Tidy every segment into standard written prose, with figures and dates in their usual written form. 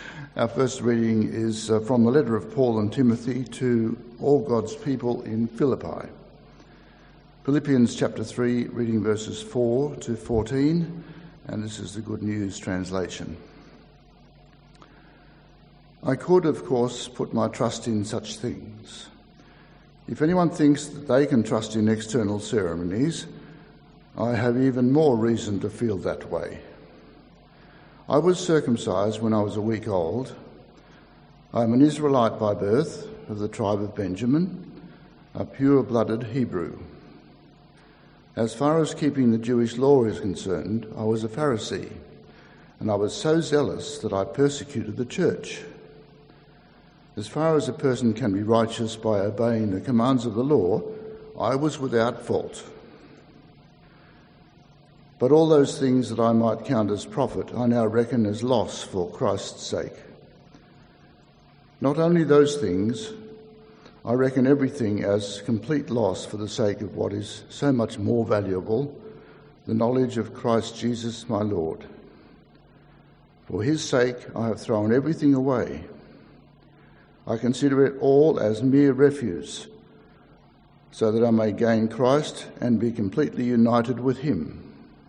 Our first reading is from the letter of Paul and Timothy to all God's people in Philippi. Philippians chapter 3, reading verses 4 to 14, and this is the Good News translation. I could, of course, put my trust in such things. If anyone thinks that they can trust in external ceremonies, I have even more reason to feel that way. I was circumcised when I was a week old. I am an Israelite by birth, of the tribe of Benjamin, a pure-blooded Hebrew. As far as keeping the Jewish law is concerned, I was a Pharisee, and I was so zealous that I persecuted the church. As far as a person can be righteous by obeying the commands of the law, I was without fault. But all those things that I might count as profit, I now reckon as loss for Christ's sake. Not only those things, I reckon everything as complete loss for the sake of what is so much more valuable, the knowledge of Christ Jesus my Lord. For his sake I have thrown everything away. I consider it all as mere refuse, so that I may gain Christ and be completely united with him.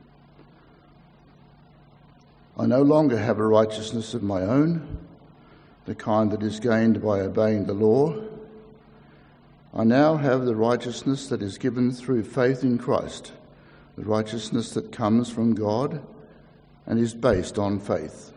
I no longer have a righteousness of my own, the kind that is gained by obeying the law. I now have the righteousness that is given through faith in Christ, the righteousness that comes from God and is based on faith.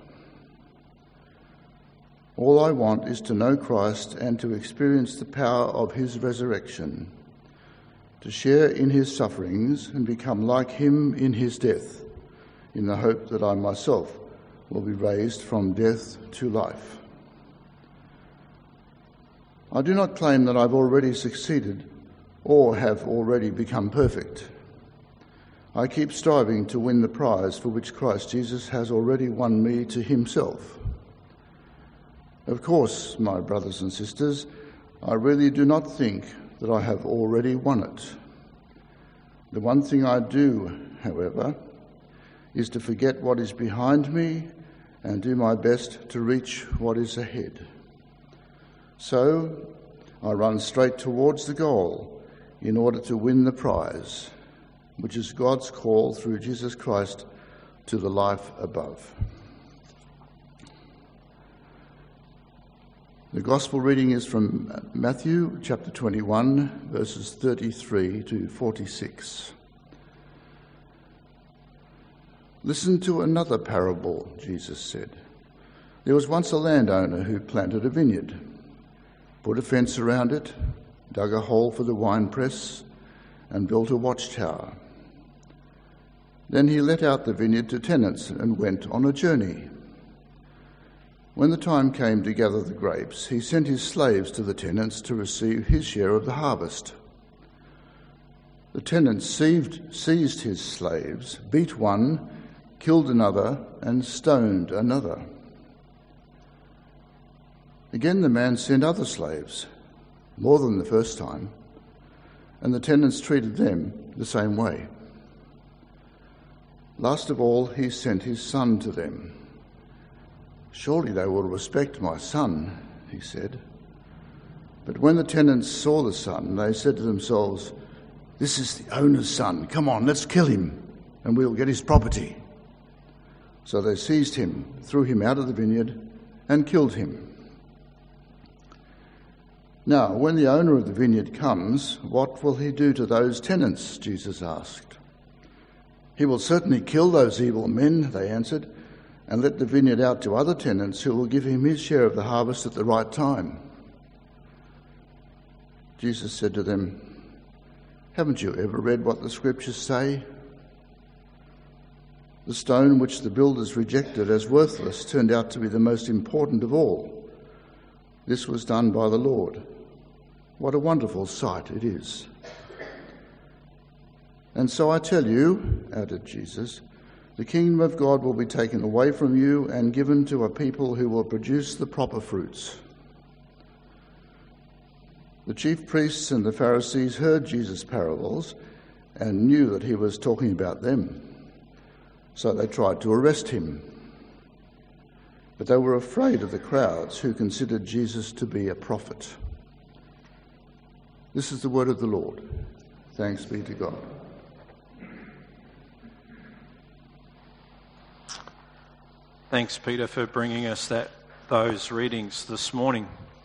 All I want is to know Christ and to experience the power of his resurrection, to share in his sufferings and become like him in his death, in the hope that I myself will be raised from death to life. I do not claim that I've already succeeded or have already become perfect. I keep striving to win the prize for which Christ Jesus has already won me to himself. Of course, my brothers and sisters, I really do not think that I have already won it. The one thing I do, however, is to forget what is behind me and do my best to reach what is ahead. So I run straight towards the goal in order to win the prize, which is God's call through Jesus Christ to the life above. The Gospel reading is from Matthew chapter 21, verses 33 to 46. Listen to another parable, Jesus said. There was once a landowner who planted a vineyard, put a fence around it, dug a hole for the winepress, and built a watchtower. Then he let out the vineyard to tenants and went on a journey. When the time came to gather the grapes, he sent his slaves to the tenants to receive his share of the harvest. The tenants seized his slaves, beat one, killed another, and stoned another. Again the man sent other slaves, more than the first time, and the tenants treated them the same way. Last of all, he sent his son to them. Surely they will respect my son, he said. But when the tenants saw the son, they said to themselves, "This is the owner's son. Come on, let's kill him, and we'll get his property." So they seized him, threw him out of the vineyard, and killed him. Now, when the owner of the vineyard comes, what will he do to those tenants? Jesus asked. He will certainly kill those evil men, they answered, and let the vineyard out to other tenants who will give him his share of the harvest at the right time. Jesus said to them, "Haven't you ever read what the scriptures say? The stone which the builders rejected as worthless turned out to be the most important of all. This was done by the Lord. What a wonderful sight it is." "And so I tell you," added Jesus, "the kingdom of God will be taken away from you and given to a people who will produce the proper fruits." The chief priests and the Pharisees heard Jesus' parables and knew that he was talking about them. So they tried to arrest him. but they were afraid of the crowds who considered Jesus to be a prophet. This is the word of the Lord. Thanks be to God. Thanks, Peter, for bringing us those readings this morning.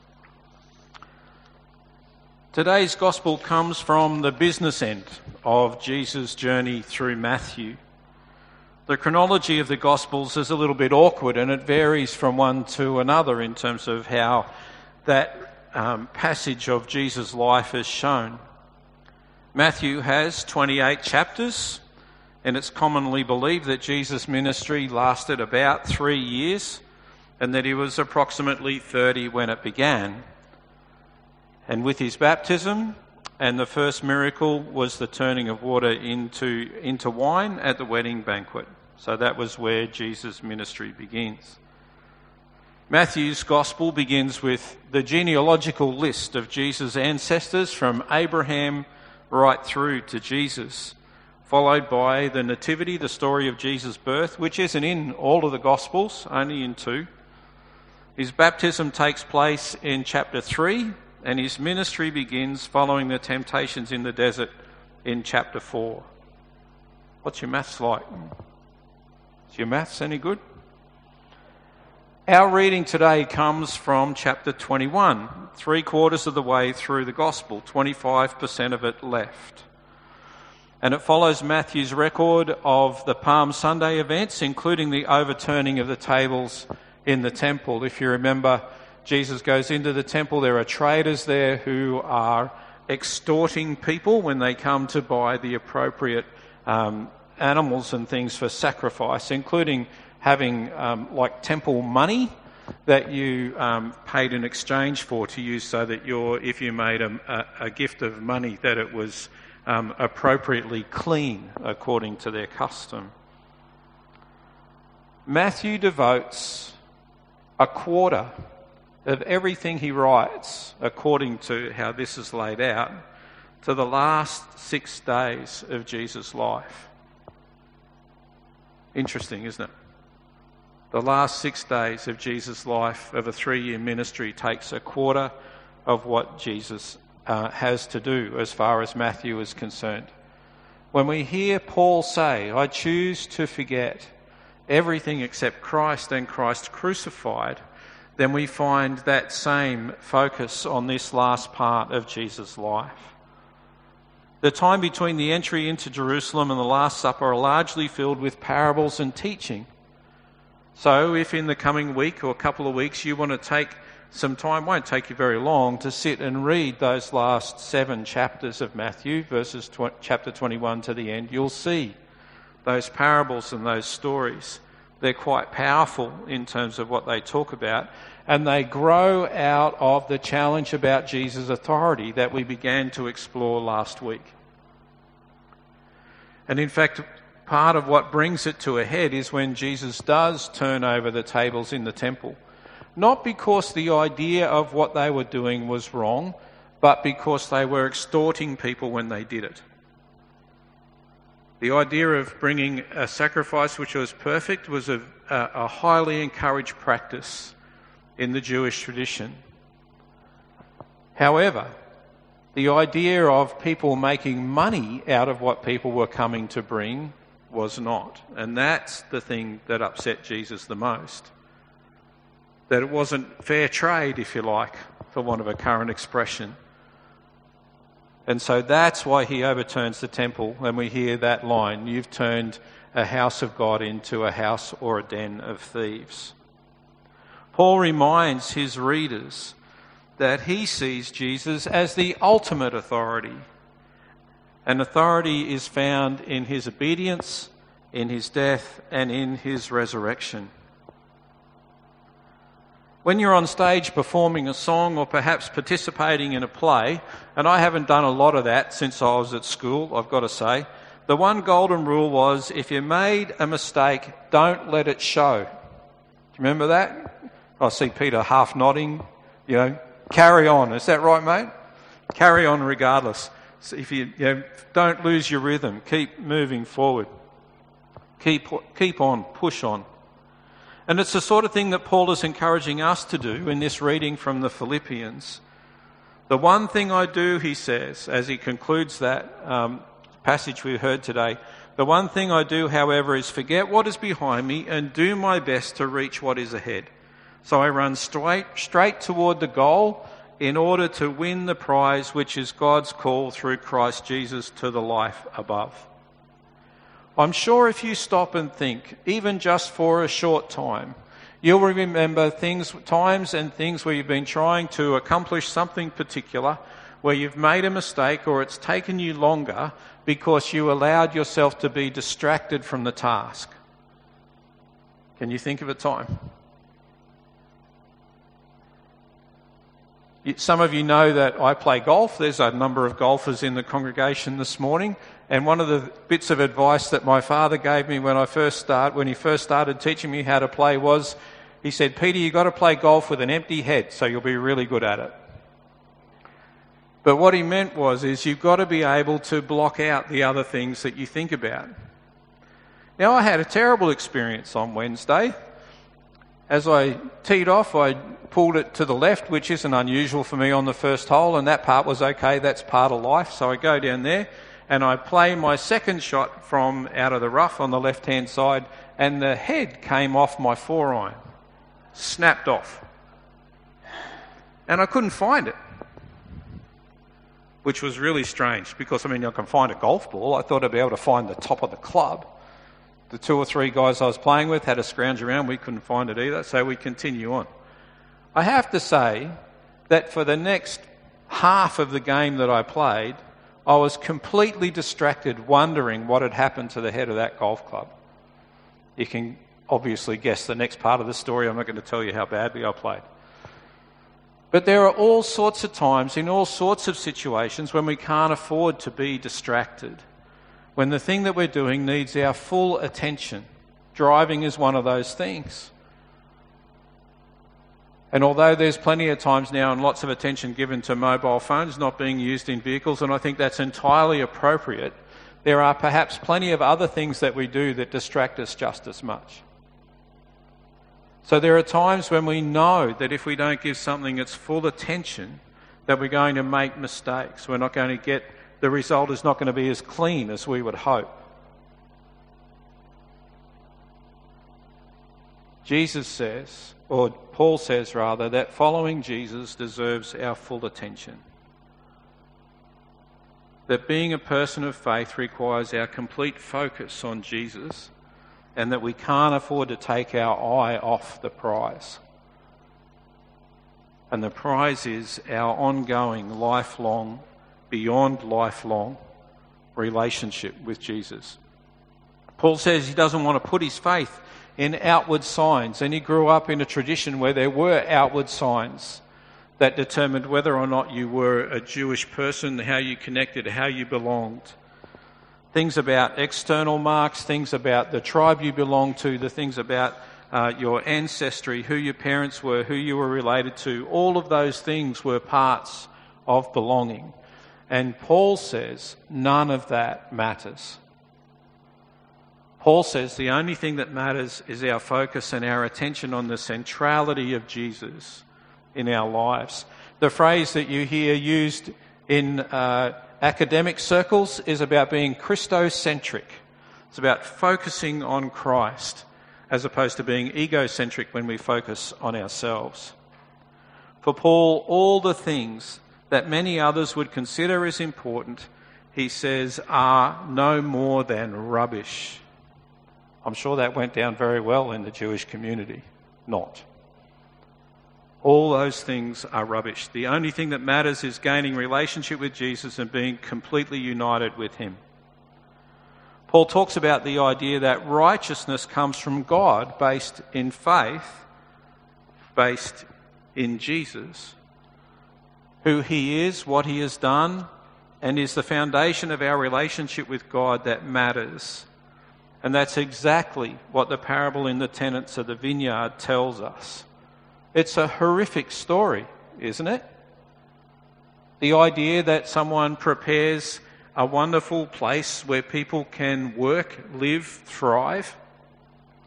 Today's gospel comes from the business end of Jesus' journey through Matthew. The chronology of the Gospels is a little bit awkward, and it varies from one to another in terms of how that passage of Jesus' life is shown. Matthew has 28 chapters, and it's commonly believed that Jesus' ministry lasted about 3 years and that he was approximately 30 when it began. And with his baptism, and the first miracle was the turning of water into wine at the wedding banquet. So that was where Jesus' ministry begins. Matthew's gospel begins with the genealogical list of Jesus' ancestors from Abraham right through to Jesus, followed by the nativity, the story of Jesus' birth, which isn't in all of the gospels, only in 2. His baptism takes place in chapter 3, and his ministry begins following the temptations in the desert in chapter 4. What's your maths like? Is your maths any good? Our reading today comes from chapter 21, 3/4 of the way through the gospel, 25% of it left. And it follows Matthew's record of the Palm Sunday events, including the overturning of the tables in the temple. If you remember, Jesus goes into the temple. There are traders there who are extorting people when they come to buy the appropriate animals and things for sacrifice, including having like temple money that you paid in exchange for to use, so that if you made a gift of money, that it was appropriately clean according to their custom. Matthew devotes a quarter of everything he writes, according to how this is laid out, to the last 6 days of Jesus' life. Interesting, isn't it? The last 6 days of Jesus' life of a 3-year ministry takes a quarter of what Jesus has to do as far as Matthew is concerned. When we hear Paul say, "I choose to forget everything except Christ and Christ crucified," then we find that same focus on this last part of Jesus' life. The time between the entry into Jerusalem and the Last Supper are largely filled with parables and teaching. So if in the coming week or couple of weeks you want to take some time, won't take you very long, to sit and read those last 7 chapters of Matthew, verses chapter 21 to the end, you'll see those parables and those stories. They're quite powerful in terms of what they talk about, and they grow out of the challenge about Jesus' authority that we began to explore last week. And in fact, part of what brings it to a head is when Jesus does turn over the tables in the temple. Not because the idea of what they were doing was wrong, but because they were extorting people when they did it. The idea of bringing a sacrifice which was perfect was a highly encouraged practice in the Jewish tradition. However, the idea of people making money out of what people were coming to bring was not. And that's the thing that upset Jesus the most. That it wasn't fair trade, if you like, for want of a current expression. And so that's why he overturns the temple, and we hear that line, "You've turned a house of God into a house or a den of thieves." Paul reminds his readers that he sees Jesus as the ultimate authority. And authority is found in his obedience, in his death, and in his resurrection. When you're on stage performing a song or perhaps participating in a play, and I haven't done a lot of that since I was at school, I've got to say, the one golden rule was, if you made a mistake, don't let it show. Do you remember that? I see Peter half nodding, carry on. Is that right, mate? Carry on regardless. So if you don't lose your rhythm, keep moving forward. Keep on, push on. And it's the sort of thing that Paul is encouraging us to do in this reading from the Philippians. The one thing I do, he says, as he concludes that passage we heard today, the one thing I do, however, is forget what is behind me and do my best to reach what is ahead. So I run straight toward the goal in order to win the prize, which is God's call through Christ Jesus to the life above. I'm sure if you stop and think, even just for a short time, you'll remember times and things where you've been trying to accomplish something particular, where you've made a mistake or it's taken you longer because you allowed yourself to be distracted from the task. Can you think of a time? Some of you know that I play golf. There's a number of golfers in the congregation this morning. And one of the bits of advice that my father gave me when he first started teaching me how to play was, he said, Peter, you've got to play golf with an empty head, so you'll be really good at it. But what he meant is you've got to be able to block out the other things that you think about. Now, I had a terrible experience on Wednesday. As I teed off, I pulled it to the left, which isn't unusual for me on the first hole, and that part was okay. That's part of life. So I go down there and I play my second shot from out of the rough on the left-hand side, and the head came off my 4-iron, snapped off. And I couldn't find it, which was really strange because, I can find a golf ball. I thought I'd be able to find the top of the club. The 2 or 3 guys I was playing with had a scrounge around. We couldn't find it either, so we continue on. I have to say that for the next half of the game that I played, I was completely distracted wondering what had happened to the head of that golf club. You can obviously guess the next part of the story. I'm not going to tell you how badly I played. But there are all sorts of times in all sorts of situations when we can't afford to be distracted, when the thing that we're doing needs our full attention. Driving is one of those things. And although there's plenty of times now and lots of attention given to mobile phones not being used in vehicles, and I think that's entirely appropriate, there are perhaps plenty of other things that we do that distract us just as much. So there are times when we know that if we don't give something its full attention, that we're going to make mistakes. We're not going to get, the result is not going to be as clean as we would hope. Jesus says, or Paul says rather, that following Jesus deserves our full attention. That being a person of faith requires our complete focus on Jesus, and that we can't afford to take our eye off the prize. And the prize is our ongoing, lifelong, beyond lifelong relationship with Jesus. Paul says he doesn't want to put his faith in outward signs, and he grew up in a tradition where there were outward signs that determined whether or not you were a Jewish person, how you connected, how you belonged. Things about external marks, things about the tribe you belonged to, the things about your ancestry, who your parents were, who you were related to. All of those things were parts of belonging. And Paul says none of that matters. Paul says the only thing that matters is our focus and our attention on the centrality of Jesus in our lives. The phrase that you hear used in academic circles is about being Christocentric. It's about focusing on Christ as opposed to being egocentric when we focus on ourselves. For Paul, all the things that many others would consider as important, he says, are no more than rubbish. I'm sure that went down very well in the Jewish community. Not. All those things are rubbish. The only thing that matters is gaining relationship with Jesus and being completely united with him. Paul talks about the idea that righteousness comes from God based in faith, based in Jesus, who he is, what he has done, and is the foundation of our relationship with God that matters. And that's exactly what the parable in the tenants of the vineyard tells us. It's a horrific story, isn't it? The idea that someone prepares a wonderful place where people can work, live, thrive,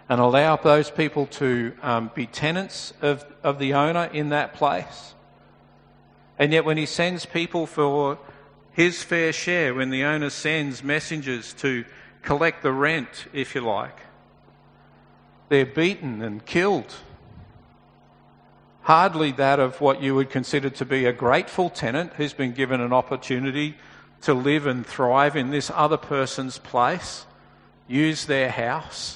and allow those people to be tenants of the owner in that place. And yet when he sends people for his fair share, when the owner sends messengers to collect the rent, if you like, they're beaten and killed. Hardly that of what you would consider to be a grateful tenant who's been given an opportunity to live and thrive in this other person's place, use their house.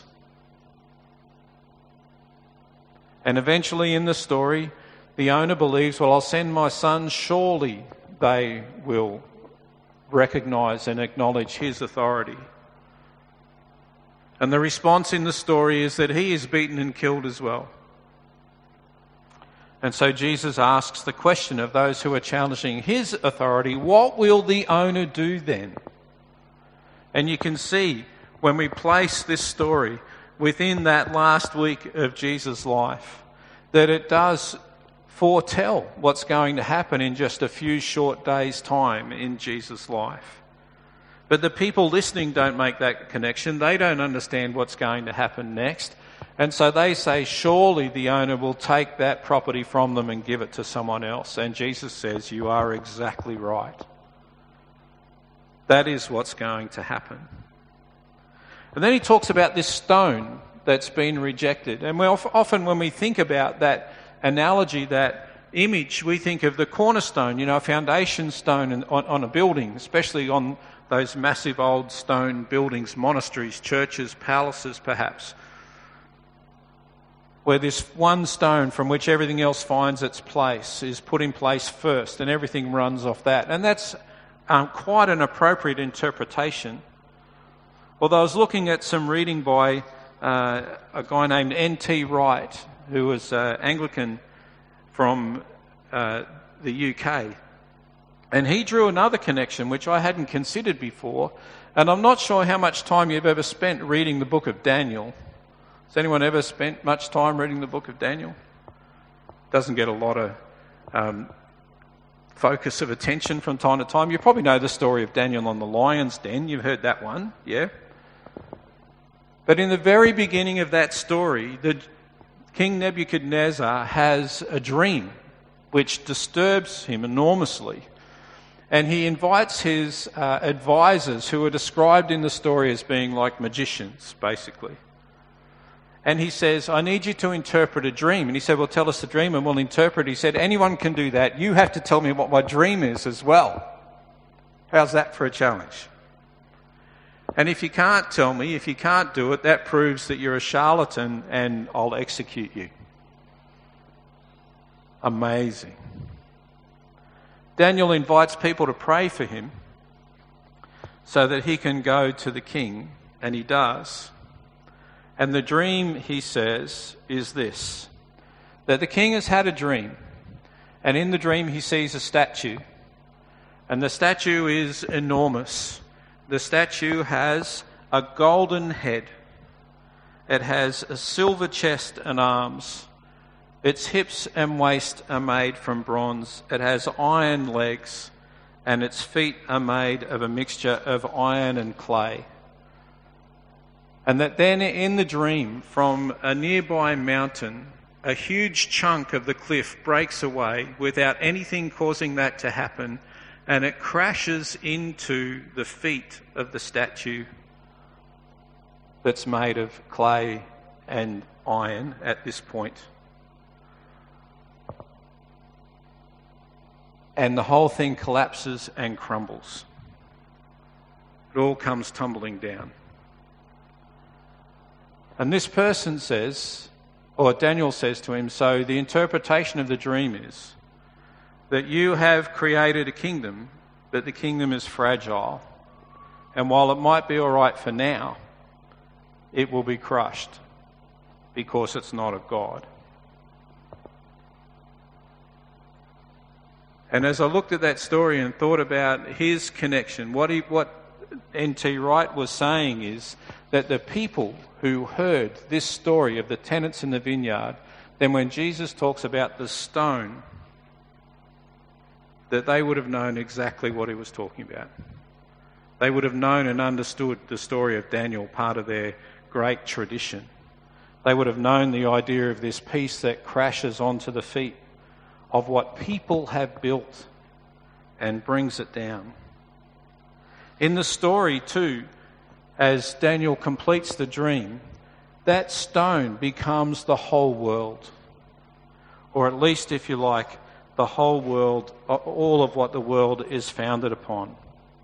And eventually in the story, the owner believes, well, I'll send my sons, surely they will recognise and acknowledge his authority. And the response in the story is that he is beaten and killed as well. And so Jesus asks the question of those who are challenging his authority, what will the owner do then? And you can see when we place this story within that last week of Jesus' life, that it does foretell what's going to happen in just a few short days' time in Jesus' life. But the people listening don't make that connection. They don't understand what's going to happen next. And so they say, surely the owner will take that property from them and give it to someone else. And Jesus says, you are exactly right. That is what's going to happen. And then he talks about this stone that's been rejected. And often when we think about that analogy, that image, we think of the cornerstone, a foundation stone on a building, especially on those massive old stone buildings, monasteries, churches, palaces perhaps, where this one stone from which everything else finds its place is put in place first and everything runs off that. And that's quite an appropriate interpretation. Although I was looking at some reading by a guy named N.T. Wright, who was Anglican from the UK. And he drew another connection which I hadn't considered before. And I'm not sure how much time you've ever spent reading the book of Daniel. Has anyone ever spent much time reading the book of Daniel? Doesn't get a lot of focus of attention from time to time. You probably know the story of Daniel on the lion's den. You've heard that one, yeah? But in the very beginning of that story, King Nebuchadnezzar has a dream which disturbs him enormously. And he invites his advisors, who are described in the story as being like magicians, basically. And he says, I need you to interpret a dream. And he said, well, tell us the dream and we'll interpret. He said, anyone can do that. You have to tell me what my dream is as well. How's that for a challenge? And if you can't tell me, if you can't do it, that proves that you're a charlatan and I'll execute you. Amazing. Daniel invites people to pray for him so that he can go to the king, and he does. And the dream, he says, is this, that the king has had a dream, and in the dream he sees a statue, and the statue is enormous. The statue has a golden head. It has a silver chest and arms. Its hips and waist are made from bronze. It has iron legs, and its feet are made of a mixture of iron and clay. And that then in the dream, from a nearby mountain, a huge chunk of the cliff breaks away without anything causing that to happen, and it crashes into the feet of the statue that's made of clay and iron at this point. And the whole thing collapses and crumbles. It all comes tumbling down. And this person says, or Daniel says to him, so the interpretation of the dream is that you have created a kingdom, but the kingdom is fragile. And while it might be all right for now, it will be crushed because it's not of God. And as I looked at that story and thought about his connection, what N.T. Wright was saying is that the people who heard this story of the tenants in the vineyard, then when Jesus talks about the stone, that they would have known exactly what he was talking about. They would have known and understood the story of Daniel, part of their great tradition. They would have known the idea of this piece that crashes onto the feet of what people have built and brings it down. In the story too, as Daniel completes the dream, that stone becomes the whole world. Or at least, if you like, the whole world, all of what the world is founded upon.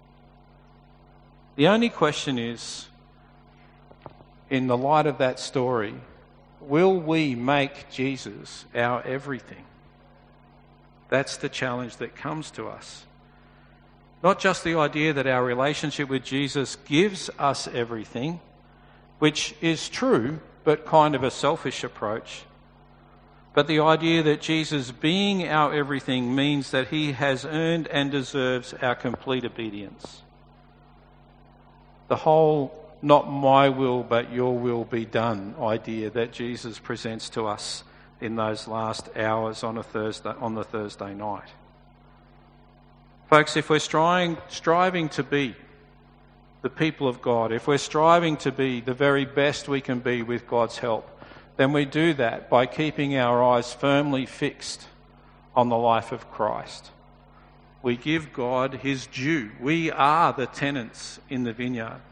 The only question is, in the light of that story, will we make Jesus our everything? That's the challenge that comes to us. Not just the idea that our relationship with Jesus gives us everything, which is true, but kind of a selfish approach. But the idea that Jesus being our everything means that he has earned and deserves our complete obedience. The whole not my will but your will be done idea that Jesus presents to us in those last hours on the Thursday night. Folks, if we're striving to be the people of God, if we're striving to be the very best we can be with God's help, then we do that by keeping our eyes firmly fixed on the life of Christ. We give God his due. We are the tenants in the vineyard.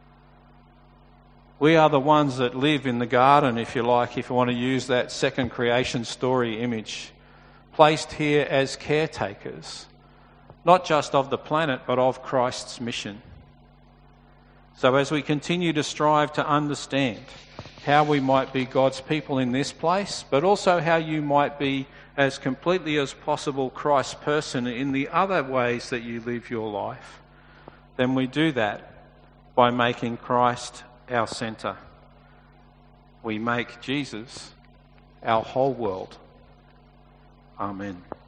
We are the ones that live in the garden, if you like, if you want to use that second creation story image, placed here as caretakers, not just of the planet, but of Christ's mission. So as we continue to strive to understand how we might be God's people in this place, but also how you might be as completely as possible Christ's person in the other ways that you live your life, then we do that by making Christ our centre. We make Jesus our whole world. Amen.